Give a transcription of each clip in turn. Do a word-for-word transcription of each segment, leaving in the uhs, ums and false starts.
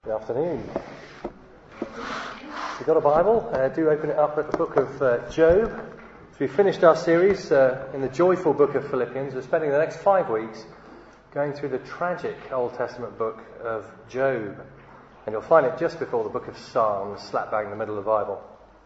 Good afternoon. If you've got a Bible, uh, do open it up at the book of uh, Job. So we've finished our series uh, in the joyful book of Philippians. We're spending the next five weeks going through the tragic Old Testament book of Job. And you'll find it just before the book of Psalms, slap bang in the middle of the Bible.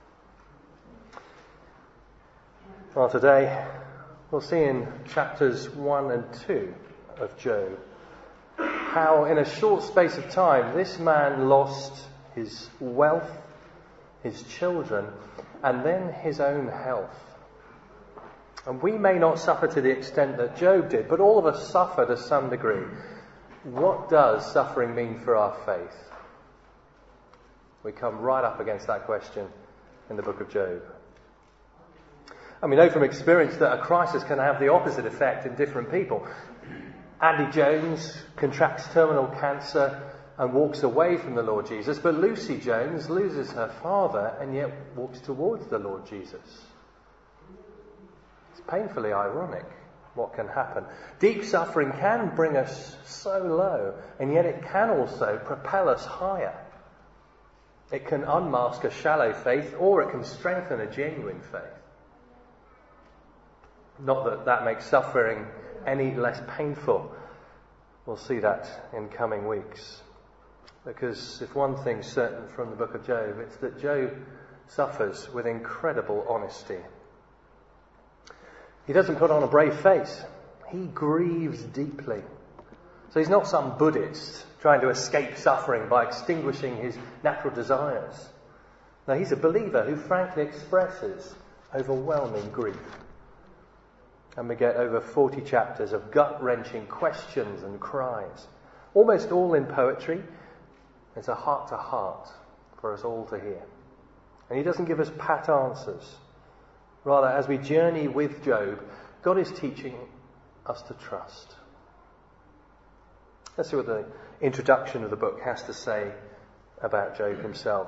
Well, today we'll see in chapters one and two of Job how in a short space of time this man lost his wealth, his children, and then his own health. And we may not suffer to the extent that Job did, but all of us suffer to some degree. What does suffering mean for our faith? We come right up against that question in the book of Job. And we know from experience that a crisis can have the opposite effect in different people. Andy Jones contracts terminal cancer and walks away from the Lord Jesus, but Lucy Jones loses her father and yet walks towards the Lord Jesus. It's painfully ironic what can happen. Deep suffering can bring us so low, and yet it can also propel us higher. It can unmask a shallow faith, or it can strengthen a genuine faith. Not that that makes suffering any less painful. We'll see that in coming weeks. Because if one thing's certain from the book of Job, it's that Job suffers with incredible honesty. He doesn't put on a brave face. He grieves deeply. So he's not some Buddhist trying to escape suffering by extinguishing his natural desires. No, he's a believer who frankly expresses overwhelming grief. And we get over forty chapters of gut-wrenching questions and cries. Almost all in poetry. It's a heart-to-heart for us all to hear. And he doesn't give us pat answers. Rather, as we journey with Job, God is teaching us to trust. Let's see what the introduction of the book has to say about Job himself.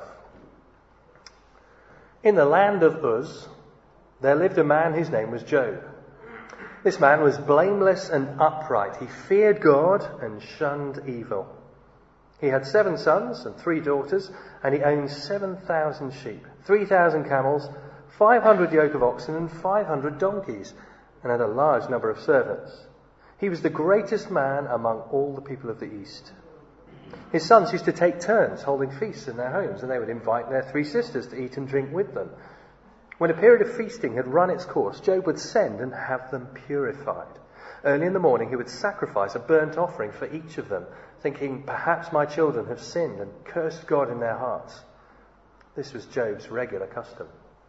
In the land of Uz, there lived a man whose name was Job. This man was blameless and upright. He feared God and shunned evil. He had seven sons and three daughters, and he owned seven thousand sheep, three thousand camels, five hundred yoke of oxen, and five hundred donkeys, and had a large number of servants. He was the greatest man among all the people of the East. His sons used to take turns holding feasts in their homes, and they would invite their three sisters to eat and drink with them. When a period of feasting had run its course, Job would send and have them purified. Early in the morning he would sacrifice a burnt offering for each of them, thinking, perhaps my children have sinned and cursed God in their hearts. This was Job's regular custom.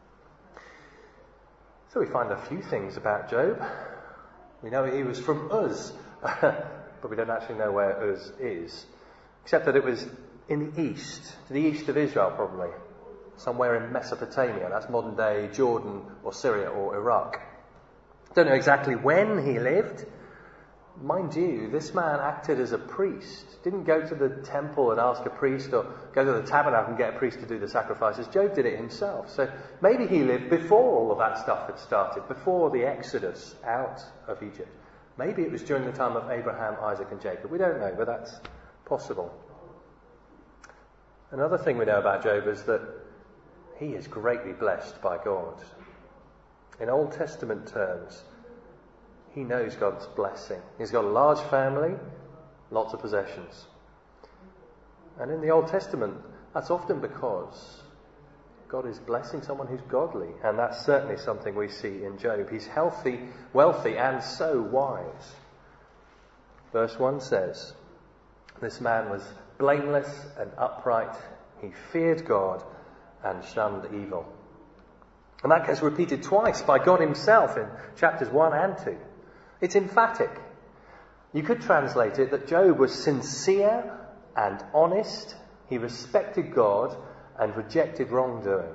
So we find a few things about Job. We know he was from Uz, but we don't actually know where Uz is, except that it was in the east, to the east of Israel probably. Somewhere in Mesopotamia, that's modern day Jordan or Syria or Iraq. Don't know exactly when he lived. Mind you, this man acted as a priest. Didn't go to the temple and ask a priest, or go to the tabernacle and get a priest to do the sacrifices. Job did it himself. So maybe he lived before all of that stuff had started, before the exodus out of Egypt. Maybe it was during the time of Abraham, Isaac and Jacob. We don't know, but that's possible. Another thing we know about Job is that he is greatly blessed by God. In Old Testament terms, he knows God's blessing. He's got a large family, lots of possessions. And in the Old Testament, that's often because God is blessing someone who's godly. And that's certainly something we see in Job. He's healthy, wealthy, and so wise. Verse one says, this man was blameless and upright. He feared God and shunned evil. And that gets repeated twice by God himself in chapters one and two. It's emphatic. You could translate it that Job was sincere and honest. He respected God and rejected wrongdoing.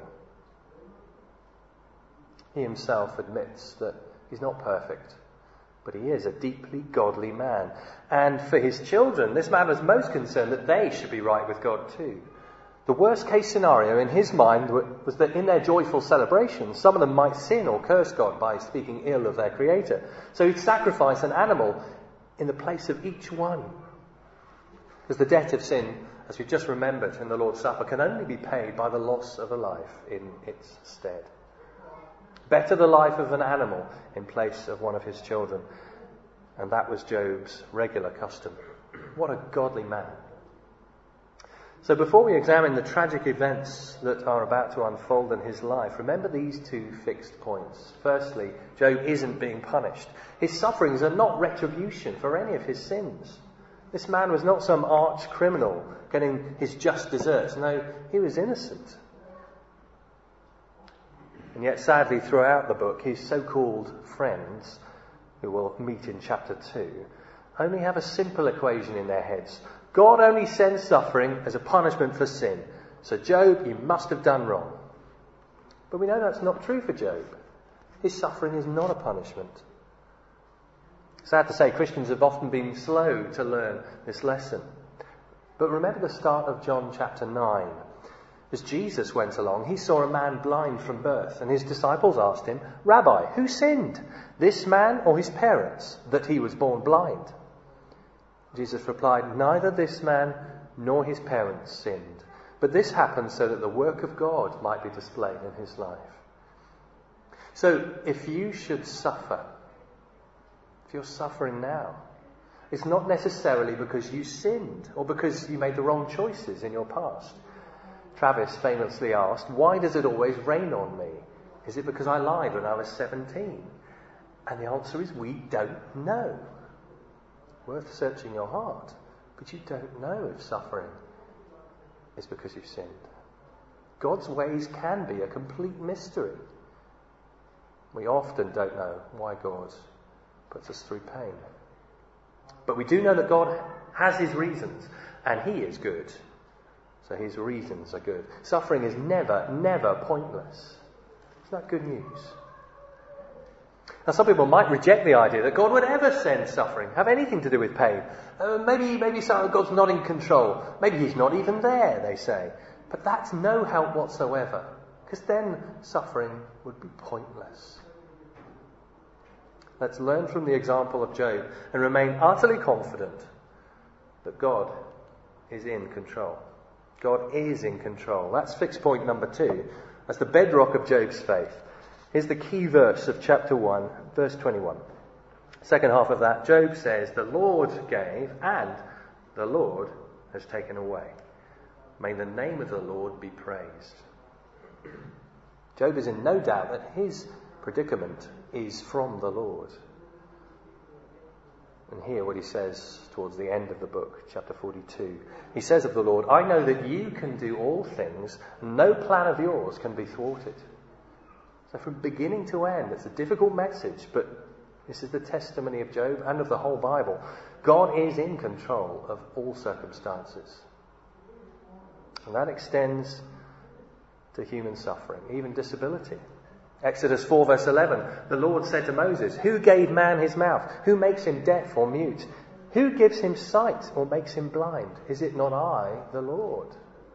He himself admits that he's not perfect, but he is a deeply godly man. And for his children, this man was most concerned that they should be right with God too. The worst case scenario in his mind was that in their joyful celebrations, some of them might sin or curse God by speaking ill of their Creator. So he'd sacrifice an animal in the place of each one. Because the debt of sin as we just remembered in the Lord's Supper, can only be paid by the loss of a life in its stead. Better the life of an animal in place of one of his children. And that was Job's regular custom. What a godly man. So before we examine the tragic events that are about to unfold in his life, remember these two fixed points. Firstly, Job isn't being punished. His sufferings are not retribution for any of his sins. This man was not some arch criminal getting his just deserts. No, he was innocent. And yet, sadly, throughout the book, his so-called friends, who we'll meet in chapter two, only have a simple equation in their heads. God only sends suffering as a punishment for sin. So Job, you must have done wrong. But we know that's not true for Job. His suffering is not a punishment. Sad to say, Christians have often been slow to learn this lesson. But remember the start of John chapter nine. As Jesus went along, he saw a man blind from birth, and his disciples asked him, "Rabbi, who sinned, this man or his parents, that he was born blind?" Jesus replied, "Neither this man nor his parents sinned, but this happened so that the work of God might be displayed in his life." So, if you should suffer, if you're suffering now, it's not necessarily because you sinned or because you made the wrong choices in your past. Travis famously asked, "Why does it always rain on me? Is it because I lied when I was seventeen?" And the answer is, we don't know. Worth searching your heart, but you don't know if suffering is because you've sinned. God's ways can be a complete mystery. We often don't know why God puts us through pain. But we do know that God has his reasons, and he is good. So his reasons are good. Suffering is never, never pointless. Isn't that good news? Now, some people might reject the idea that God would ever send suffering, have anything to do with pain. Uh, maybe, maybe God's not in control. Maybe he's not even there, they say. But that's no help whatsoever, because then suffering would be pointless. Let's learn from the example of Job and remain utterly confident that God is in control. God is in control. That's fixed point number two. That's the bedrock of Job's faith. Here's the key verse of chapter one, verse twenty-one. Second half of that, Job says, "The Lord gave, and the Lord has taken away. May the name of the Lord be praised." Job is in no doubt that his predicament is from the Lord. And hear what he says towards the end of the book, chapter forty-two. He says of the Lord, "I know that you can do all things, and no plan of yours can be thwarted." So from beginning to end, it's a difficult message, but this is the testimony of Job and of the whole Bible. God is in control of all circumstances. And that extends to human suffering, even disability. Exodus four verse eleven, the Lord said to Moses, "Who gave man his mouth? Who makes him deaf or mute? Who gives him sight or makes him blind? Is it not I, the Lord?"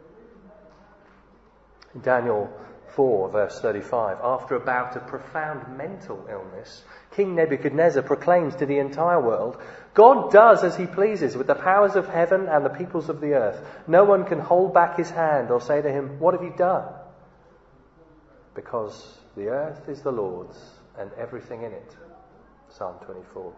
In Daniel four verse thirty-five, after a bout of profound mental illness, King Nebuchadnezzar proclaims to the entire world, "God does as he pleases with the powers of heaven and the peoples of the earth. No one can hold back his hand or say to him, 'What have you done?' Because the earth is the Lord's and everything in it." Psalm twenty-four.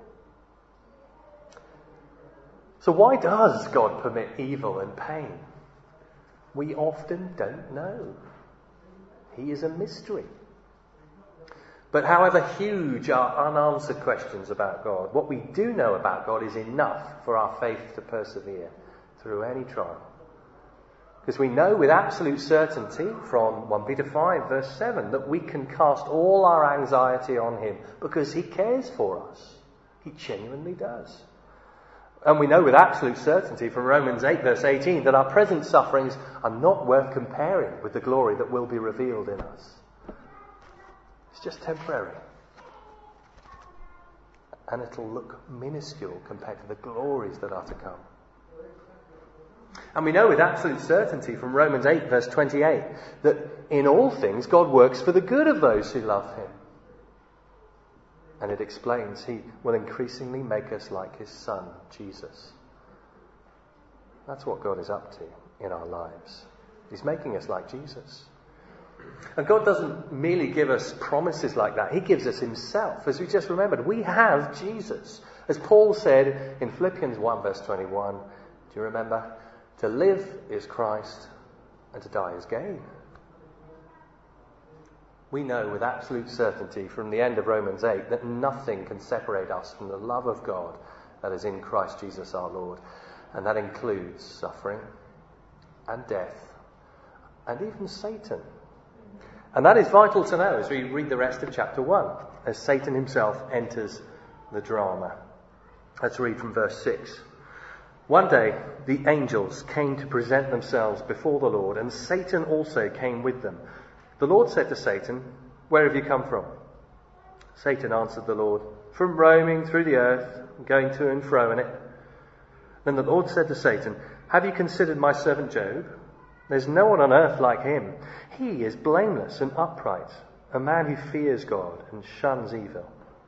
So why does God permit evil and pain? We often don't know. He is a mystery. But however huge our unanswered questions about God, what we do know about God is enough for our faith to persevere through any trial. Because we know with absolute certainty from First Peter five verse seven that we can cast all our anxiety on him because he cares for us. He genuinely does. And we know with absolute certainty from Romans eight verse eighteen that our present sufferings are not worth comparing with the glory that will be revealed in us. It's just temporary. And it'll look minuscule compared to the glories that are to come. And we know with absolute certainty from Romans eight verse twenty-eight that in all things God works for the good of those who love him. And it explains he will increasingly make us like his Son, Jesus. That's what God is up to. in our lives. He's making us like Jesus. And God doesn't merely give us promises like that. He gives us himself. As we just remembered, we have Jesus. As Paul said in Philippians one verse twenty-one, do you remember? To live is Christ and to die is gain. We know with absolute certainty from the end of Romans eight that nothing can separate us from the love of God that is in Christ Jesus our Lord. And that includes suffering and death and even Satan. And that is vital to know as we read the rest of chapter one, as Satan himself enters the drama. Let's read from verse six. One day the angels came to present themselves before the Lord, and Satan also came with them. The Lord said to Satan, "Where have you come from?" Satan answered the Lord, "From roaming through the earth, going to and fro in it." Then the Lord said to Satan, "Have you considered my servant Job? There's no one on earth like him. He is blameless and upright, a man who fears God and shuns evil."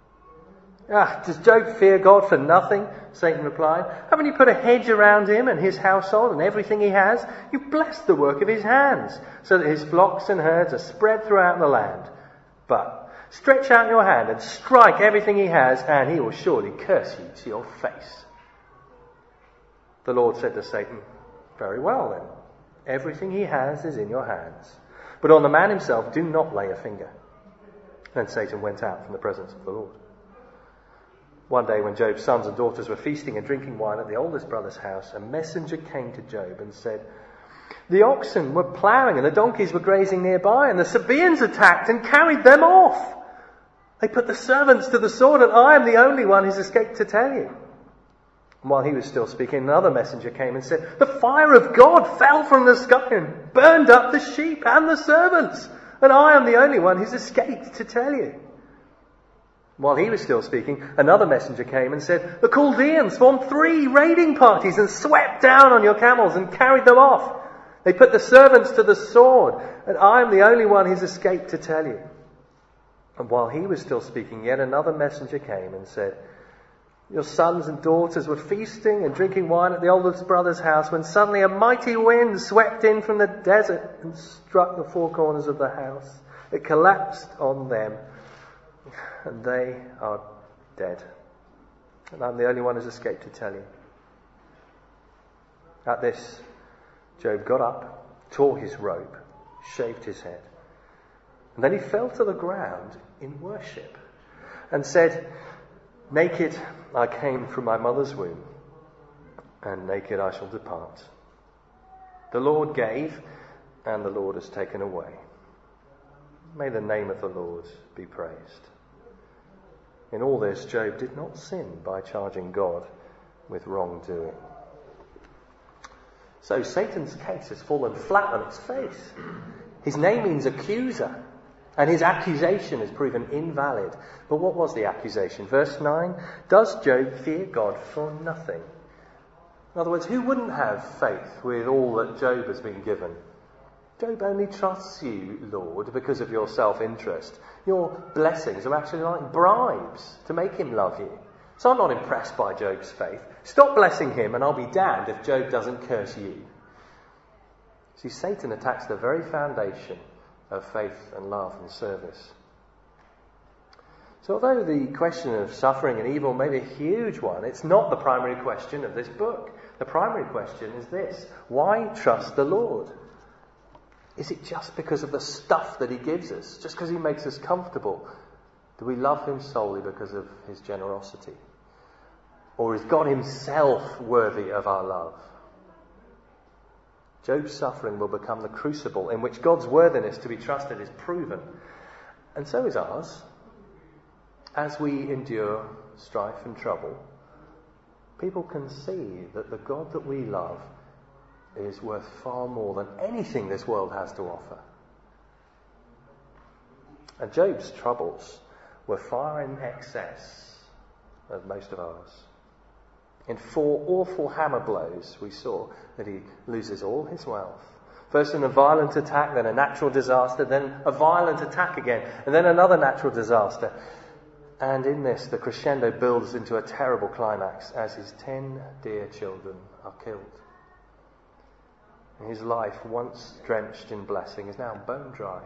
"Ah, does Job fear God for nothing?" Satan replied. "Haven't you put a hedge around him and his household and everything he has? You've blessed the work of his hands, so that his flocks and herds are spread throughout the land. But stretch out your hand and strike everything he has, and he will surely curse you to your face." The Lord said to Satan, "Very well then, everything he has is in your hands. But on the man himself do not lay a finger." Then Satan went out from the presence of the Lord. One day when Job's sons and daughters were feasting and drinking wine at the oldest brother's house, a messenger came to Job and said, "The oxen were ploughing and the donkeys were grazing nearby, and the Sabaeans attacked and carried them off. They put the servants to the sword, and I am the only one who's escaped to tell you." And while he was still speaking, another messenger came and said, "The fire of God fell from the sky and burned up the sheep and the servants, and I am the only one who's escaped to tell you." While he was still speaking, another messenger came and said, "The Chaldeans formed three raiding parties and swept down on your camels and carried them off. They put the servants to the sword, and I am the only one who's escaped to tell you." And while he was still speaking, yet another messenger came and said, "Your sons and daughters were feasting and drinking wine at the oldest brother's house when suddenly a mighty wind swept in from the desert and struck the four corners of the house. It collapsed on them, and they are dead. And I'm the only one who's escaped to tell you." At this, Job got up, tore his robe, shaved his head, and then he fell to the ground in worship and said, "Naked I came from my mother's womb, and naked I shall depart. The Lord gave, and the Lord has taken away. May the name of the Lord be praised." In all this, Job did not sin by charging God with wrongdoing. So Satan's case has fallen flat on its face. His name means accuser, and his accusation has proven invalid. But what was the accusation? Verse nine, does Job fear God for nothing? In other words, who wouldn't have faith with all that Job has been given? Job only trusts you, Lord, because of your self-interest. Your blessings are actually like bribes to make him love you. So I'm not impressed by Job's faith. Stop blessing him and I'll be damned if Job doesn't curse you. See, Satan attacks the very foundation of faith and love and service. So although the question of suffering and evil may be a huge one, it's not the primary question of this book. The primary question is this: why trust the Lord? Is it just because of the stuff that he gives us? Just because he makes us comfortable? Do we love him solely because of his generosity? Or is God himself worthy of our love? Job's suffering will become the crucible in which God's worthiness to be trusted is proven. And so is ours. As we endure strife and trouble, people can see that the God that we love is worth far more than anything this world has to offer. And Job's troubles were far in excess of most of ours. In four awful hammer blows, we saw that he loses all his wealth. First in a violent attack, then a natural disaster, then a violent attack again, and then another natural disaster. And in this, the crescendo builds into a terrible climax as his ten dear children are killed. His life, once drenched in blessing, is now bone dry.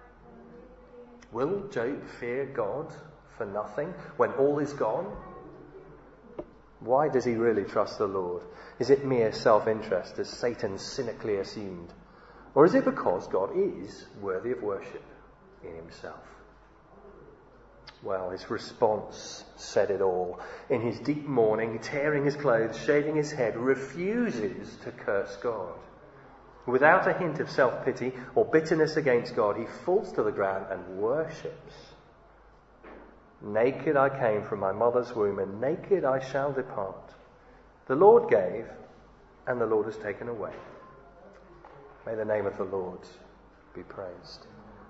Will Job fear God for nothing when all is gone? Why does he really trust the Lord? Is it mere self-interest, as Satan cynically assumed? Or is it because God is worthy of worship in himself? Well, his response said it all. In his deep mourning, tearing his clothes, shaving his head, refuses to curse God. Without a hint of self-pity or bitterness against God, he falls to the ground and worships. Naked I came from my mother's womb, and naked I shall depart. The Lord gave, and the Lord has taken away. May the name of the Lord be praised.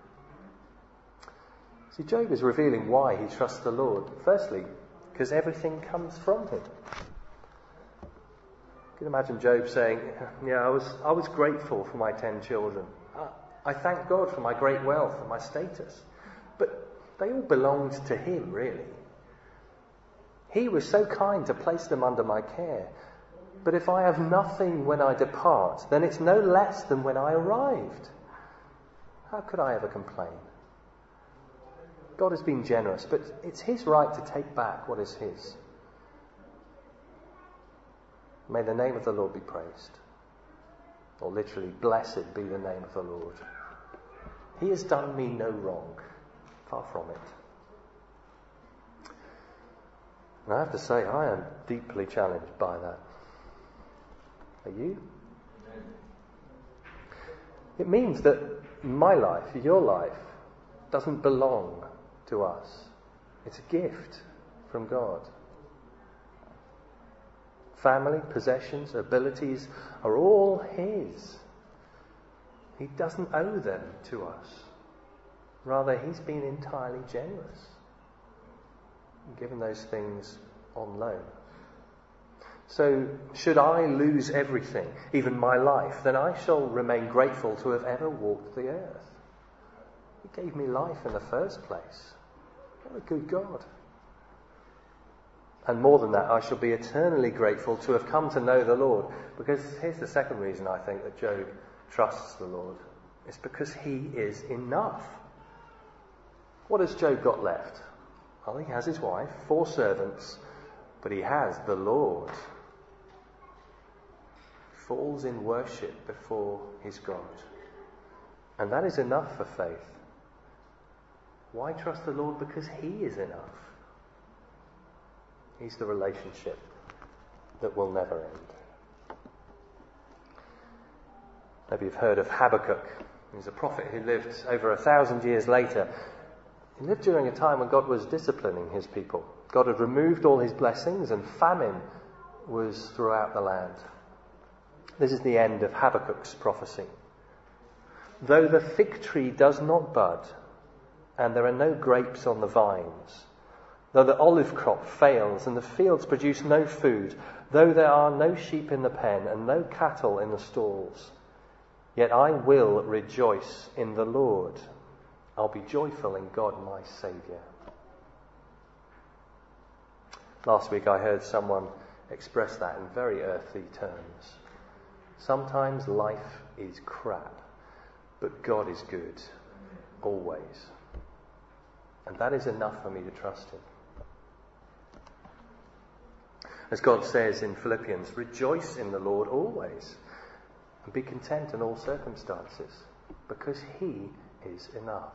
See, Job is revealing why he trusts the Lord. Firstly, because everything comes from him. You can imagine Job saying, yeah, I was I was grateful for my ten children. I, I thank God for my great wealth and my status. But they all belonged to him, really. He was so kind to place them under my care. But if I have nothing when I depart, then it's no less than when I arrived. How could I ever complain? God has been generous, but it's his right to take back what is his. May the name of the Lord be praised. Or literally, blessed be the name of the Lord. He has done me no wrong. Far from it. And I have to say, I am deeply challenged by that. Are you? It means that my life, your life, doesn't belong to us. It's a gift from God. Family, possessions, abilities are all his. He doesn't owe them to us. Rather, he's been entirely generous, given those things on loan. So, should I lose everything, even my life, then I shall remain grateful to have ever walked the earth. He gave me life in the first place. What a good God. And more than that, I shall be eternally grateful to have come to know the Lord. Because here's the second reason I think that Job trusts the Lord. It's because he is enough. What has Job got left? Well, he has his wife, four servants, but he has the Lord. He falls in worship before his God. And that is enough for faith. Why trust the Lord? Because he is enough. He's the relationship that will never end. Maybe you've heard of Habakkuk. He's a prophet who lived over a thousand years later. He lived during a time when God was disciplining his people. God had removed all his blessings and famine was throughout the land. This is the end of Habakkuk's prophecy. Though the fig tree does not bud, and there are no grapes on the vines, though the olive crop fails and the fields produce no food, though there are no sheep in the pen and no cattle in the stalls, yet I will rejoice in the Lord. I'll be joyful in God my Saviour. Last week I heard someone express that in very earthly terms. Sometimes life is crap, but God is good, always. And that is enough for me to trust him. As God says in Philippians, rejoice in the Lord always, and be content in all circumstances, because he is enough.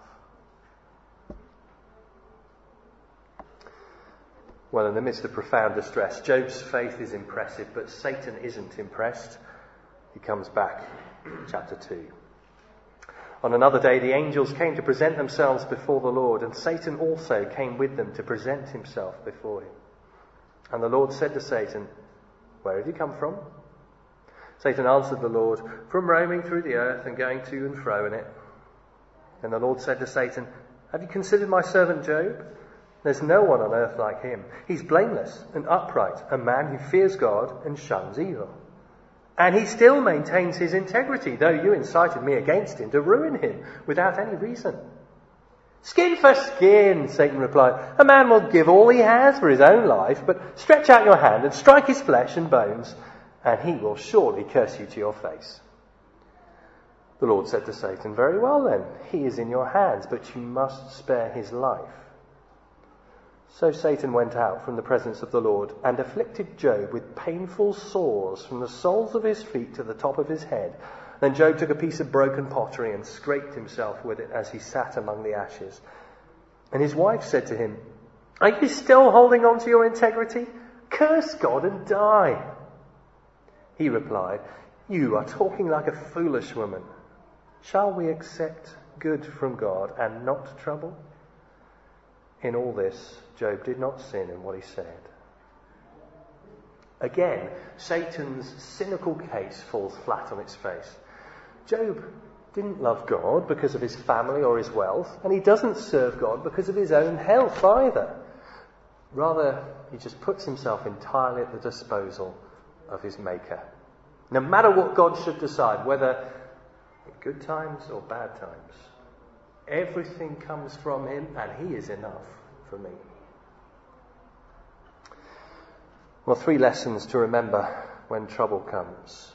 Well, in the midst of profound distress, Job's faith is impressive, but Satan isn't impressed. He comes back, chapter two. On another day, the angels came to present themselves before the Lord, and Satan also came with them to present himself before him. And the Lord said to Satan, "Where have you come from?" Satan answered the Lord, "From roaming through the earth and going to and fro in it." And the Lord said to Satan, "Have you considered my servant Job? There's no one on earth like him. He's blameless and upright, a man who fears God and shuns evil. And he still maintains his integrity, though you incited me against him to ruin him without any reason." "Skin for skin," Satan replied. "A man will give all he has for his own life, but stretch out your hand and strike his flesh and bones, and he will surely curse you to your face." The Lord said to Satan, "Very well then, he is in your hands, but you must spare his life." So Satan went out from the presence of the Lord and afflicted Job with painful sores from the soles of his feet to the top of his head. Then Job took a piece of broken pottery and scraped himself with it as he sat among the ashes. And his wife said to him, "Are you still holding on to your integrity? Curse God and die." He replied, "You are talking like a foolish woman. Shall we accept good from God and not trouble?" In all this, Job did not sin in what he said. Again, Satan's cynical case falls flat on its face. Job didn't love God because of his family or his wealth, and he doesn't serve God because of his own health either. Rather, he just puts himself entirely at the disposal of his Maker. No matter what God should decide, whether in good times or bad times, everything comes from him, and he is enough for me. Well, three lessons to remember when trouble comes.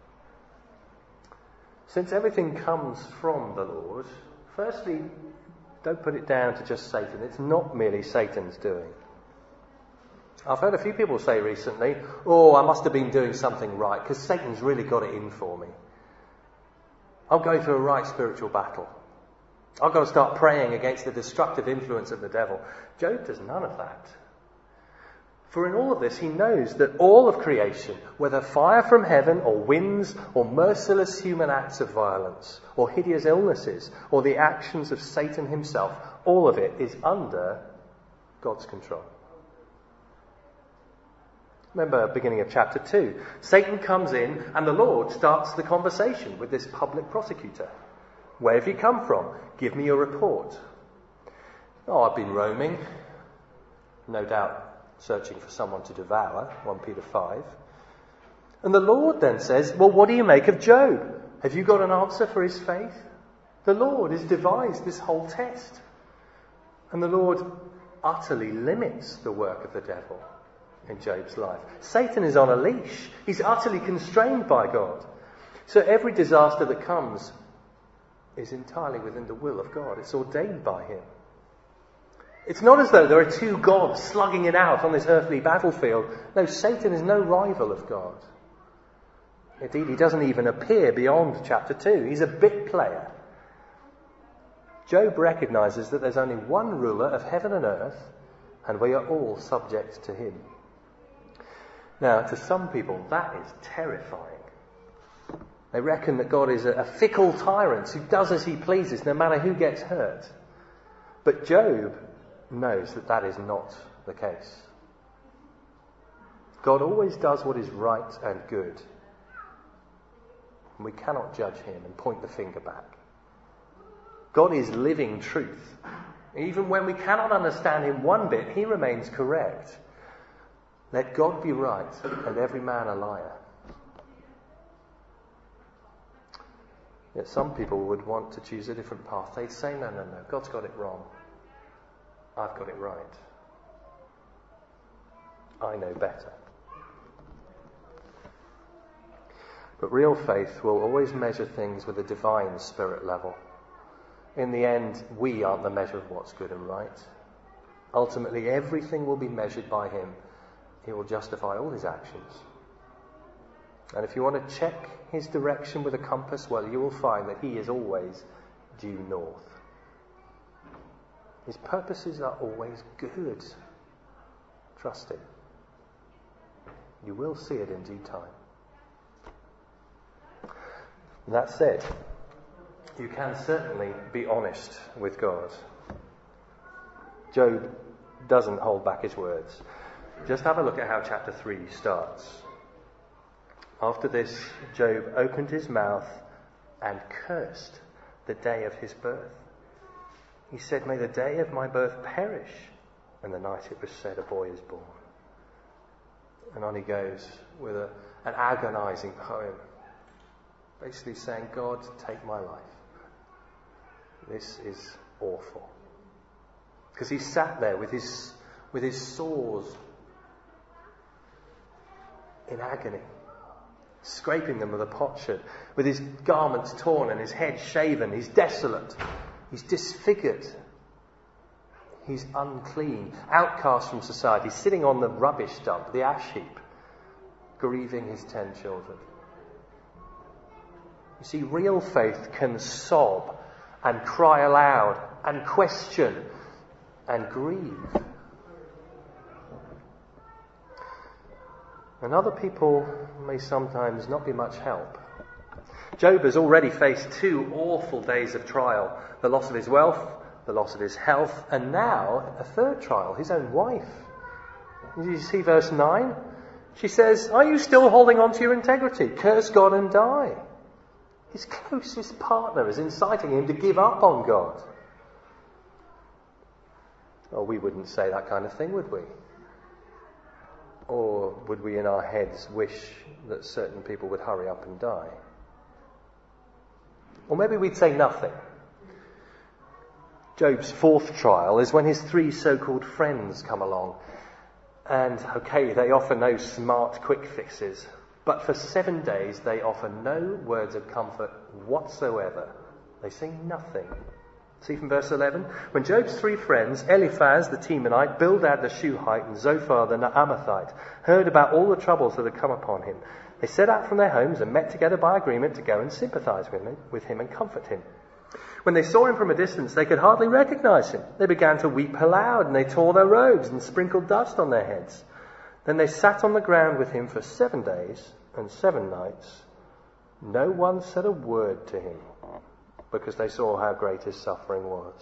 Since everything comes from the Lord, firstly, don't put it down to just Satan. It's not merely Satan's doing. I've heard a few people say recently, "Oh, I must have been doing something right because Satan's really got it in for me. I'm going through a right spiritual battle. I've got to start praying against the destructive influence of the devil." Job does none of that. For in all of this, he knows that all of creation, whether fire from heaven or winds or merciless human acts of violence or hideous illnesses or the actions of Satan himself, all of it is under God's control. Remember, beginning of chapter two, Satan comes in and the Lord starts the conversation with this public prosecutor. "Where have you come from? Give me your report." "Oh, I've been roaming." No doubt searching for someone to devour, First Peter five. And the Lord then says, "Well, what do you make of Job? Have you got an answer for his faith?" The Lord has devised this whole test. And the Lord utterly limits the work of the devil in Job's life. Satan is on a leash. He's utterly constrained by God. So every disaster that comes is entirely within the will of God. It's ordained by him. It's not as though there are two gods slugging it out on this earthly battlefield. No, Satan is no rival of God. Indeed, he doesn't even appear beyond chapter two. He's a bit player. Job recognizes that there's only one ruler of heaven and earth, and we are all subject to him. Now, to some people, that is terrifying. They reckon that God is a fickle tyrant who does as he pleases, no matter who gets hurt. But Job knows that that is not the case. God always does what is right and good. And we cannot judge him and point the finger back. God is living truth. Even when we cannot understand him one bit, he remains correct. Let God be right and every man a liar. Yet some people would want to choose a different path. They'd say, no, no, no, God's got it wrong. I've got it right. I know better. But real faith will always measure things with a divine spirit level. In the end, we aren't the measure of what's good and right. Ultimately, everything will be measured by him. He will justify all his actions. And if you want to check his direction with a compass, well, you will find that he is always due north. His purposes are always good. Trust him. You will see it in due time. And that said, you can certainly be honest with God. Job doesn't hold back his words. Just have a look at how chapter three starts. After this, Job opened his mouth and cursed the day of his birth. He said, "May the day of my birth perish," and the night it was said, "A boy is born." And on he goes with a, an agonizing poem, basically saying, "God, take my life. This is awful." Because he sat there with his, with his sores in agony. scraping them with a potsherd, with his garments torn and his head shaven. He's desolate. He's disfigured. He's unclean, outcast from society, sitting on the rubbish dump, the ash heap, grieving his ten children. You see, real faith can sob and cry aloud and question and grieve. And other people may sometimes not be much help. Job has already faced two awful days of trial, the loss of his wealth, the loss of his health, and now a third trial, his own wife. Did you see verse nine? She says, "Are you still holding on to your integrity? Curse God and die." His closest partner is inciting him to give up on God. Oh, we wouldn't say that kind of thing, would we? Or would we in our heads wish that certain people would hurry up and die? Or maybe we'd say nothing. Job's fourth trial is when his three so-called friends come along. And, okay, they offer no smart quick fixes. But for seven days they offer no words of comfort whatsoever. They say nothing. See from verse eleven? When Job's three friends, Eliphaz the Temanite, Bildad the Shuhite, and Zophar the Naamathite, heard about all the troubles that had come upon him, they set out from their homes and met together by agreement to go and sympathize with him, with him and comfort him. When they saw him from a distance, they could hardly recognize him. They began to weep aloud, and they tore their robes and sprinkled dust on their heads. Then they sat on the ground with him for seven days and seven nights. No one said a word to him, because they saw how great his suffering was.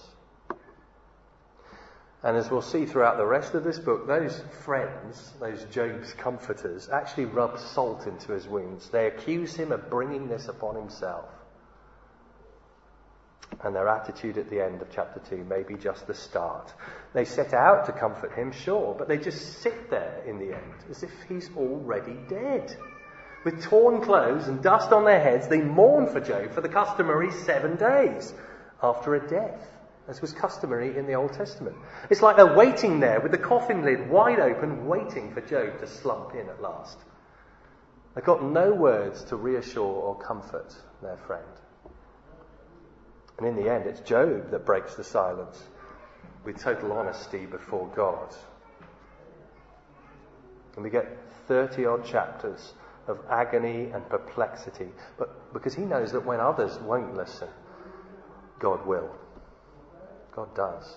And as we'll see throughout the rest of this book, those friends, those Job's comforters, actually rub salt into his wounds. They accuse him of bringing this upon himself. And their attitude at the end of chapter two may be just the start. They set out to comfort him, sure, but they just sit there in the end as if he's already dead. With torn clothes and dust on their heads, they mourn for Job for the customary seven days after a death, as was customary in the Old Testament. It's like they're waiting there with the coffin lid wide open, waiting for Job to slump in at last. They've got no words to reassure or comfort their friend. And in the end, it's Job that breaks the silence with total honesty before God. And we get thirty-odd chapters of agony and perplexity, but because he knows that when others won't listen, God will. God does.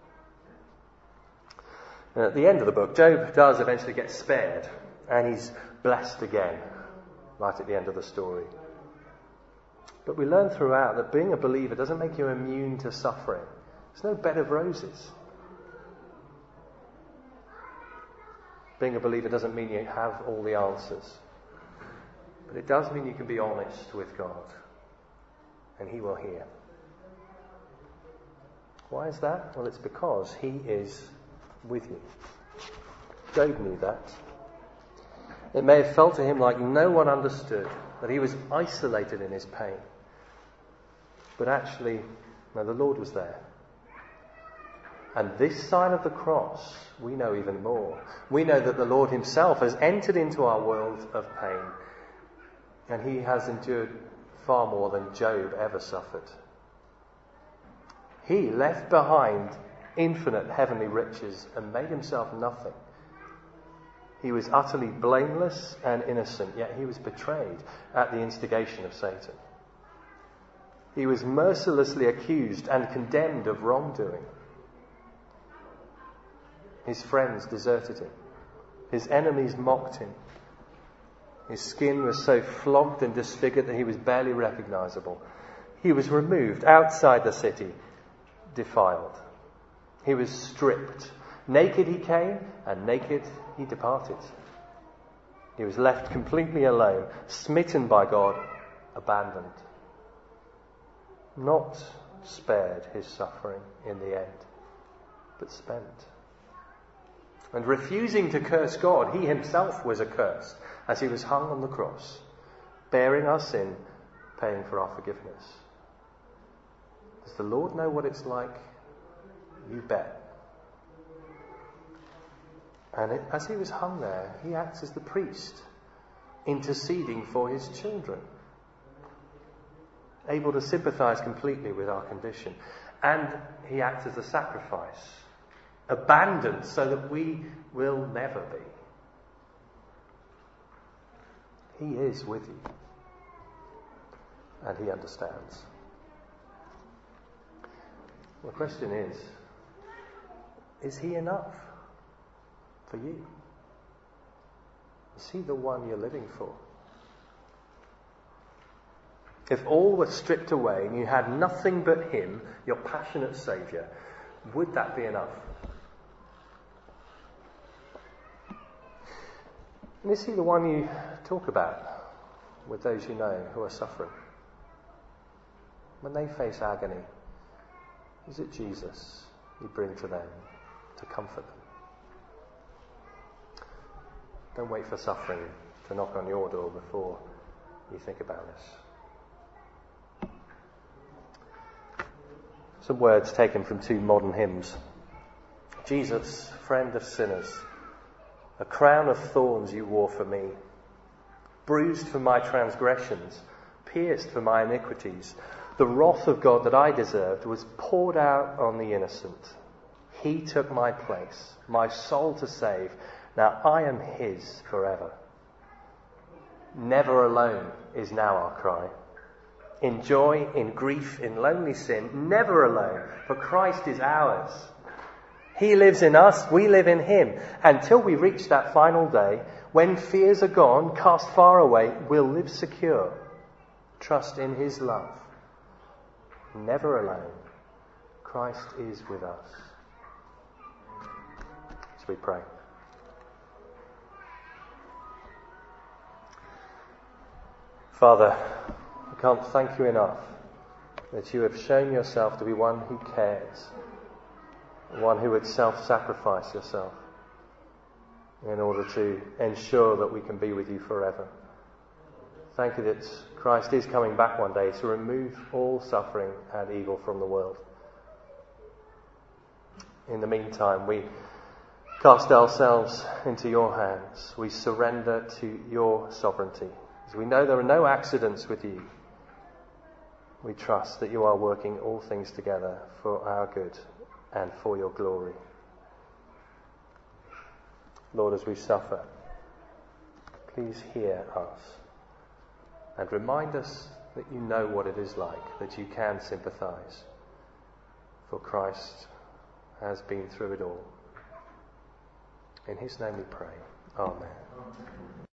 And at the end of the book, Job does eventually get spared, and he's blessed again, right at the end of the story. But we learn throughout that being a believer doesn't make you immune to suffering. There's no bed of roses. Being a believer doesn't mean you have all the answers. But it does mean you can be honest with God. And he will hear. Why is that? Well, it's because he is with you. Job knew that. It may have felt to him like no one understood, that he was isolated in his pain. But actually, no, the Lord was there. And this side of the cross, we know even more. We know that the Lord himself has entered into our world of pain. And he has endured far more than Job ever suffered. He left behind infinite heavenly riches and made himself nothing. He was utterly blameless and innocent, yet he was betrayed at the instigation of Satan. He was mercilessly accused and condemned of wrongdoing. His friends deserted him. His enemies mocked him. His skin was so flogged and disfigured that he was barely recognizable. He was removed outside the city, defiled. He was stripped. Naked he came, and naked he departed. He was left completely alone, smitten by God, abandoned. Not spared his suffering in the end, but spent. And refusing to curse God, he himself was accursed as he was hung on the cross, bearing our sin, paying for our forgiveness. Does the Lord know what it's like? You bet. And it, as he was hung there, he acts as the priest interceding for his children, able to sympathise completely with our condition. And he acts as a sacrifice, abandoned so that we will never be. He is with you, and he understands. The question is, is he enough for you? Is he the one you're living for? If all were stripped away and you had nothing but him, your passionate Saviour, would that be enough? And is he the one you talk about with those you know who are suffering? When they face agony, is it Jesus you bring to them to comfort them? Don't wait for suffering to knock on your door before you think about this. Some words taken from two modern hymns. Jesus, friend of sinners, a crown of thorns you wore for me, bruised for my transgressions, pierced for my iniquities. The wrath of God that I deserved was poured out on the innocent. He took my place, my soul to save. Now I am his forever. Never alone is now our cry. In joy, in grief, in lonely sin, never alone, for Christ is ours. He lives in us, we live in him. Until we reach that final day, when fears are gone, cast far away, we'll live secure. Trust in his love. Never alone. Christ is with us. So we pray. Father, I can't thank you enough that you have shown yourself to be one who cares, one who would self-sacrifice yourself in order to ensure that we can be with you forever. Thank you that Christ is coming back one day to remove all suffering and evil from the world. In the meantime, we cast ourselves into your hands. We surrender to your sovereignty. As we know there are no accidents with you, we trust that you are working all things together for our good and for your glory. Lord, as we suffer, please hear us and remind us that you know what it is like, that you can sympathise, for Christ has been through it all. In his name we pray. Amen.